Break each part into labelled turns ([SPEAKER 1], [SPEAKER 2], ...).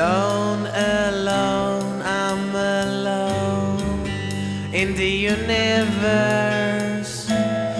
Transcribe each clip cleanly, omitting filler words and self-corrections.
[SPEAKER 1] Alone, alone, I'm alone in the universe.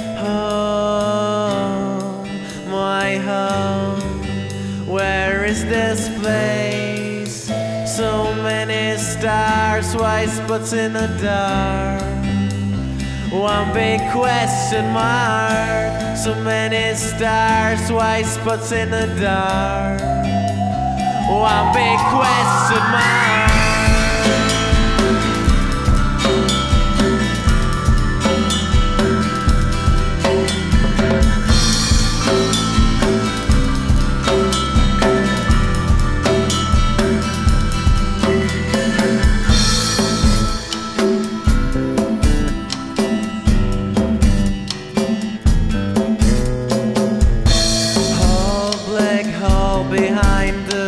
[SPEAKER 1] Home, my home. Where is this place? So many stars, white spots in the dark. One big question mark. So many stars, white spots in the dark. One big question mark. Whole black hole behind the